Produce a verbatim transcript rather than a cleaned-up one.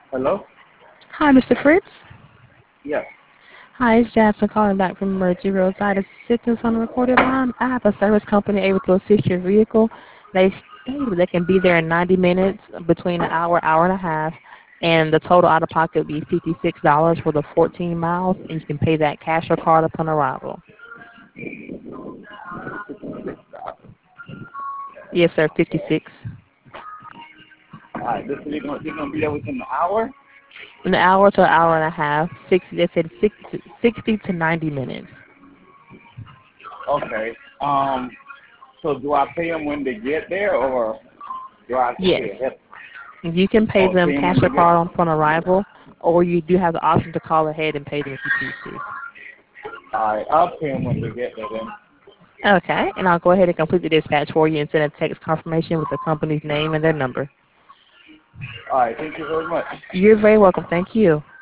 Hello? Hi, Mister Fritz. Yes. Hi, it's Jasmine calling back from Emergency Roadside Assistance on the recorded line. I have a service company able to assist your vehicle. They stated they can be there in ninety minutes, between an hour, hour and a half, and the total out of pocket would be fifty-six dollars for the fourteen miles, and you can pay that cash or card upon arrival. Yes, sir, fifty-six. All right. This is you're gonna, you're gonna be there within an hour. An hour to an hour and a half. Sixty. They said sixty, sixty to ninety minutes. Okay. Um. So do I pay them when they get there, or do I have to pay Yes. ahead? You can pay Oh, them pay them when cash they or get. card upon arrival, or you do have the option to call ahead and pay them if you choose to. All right. I'll pay them when they get there then. Okay, and I'll go ahead and complete the dispatch for you and send a text confirmation with the company's name and their number. All right. Thank you very much. You're very welcome. Thank you.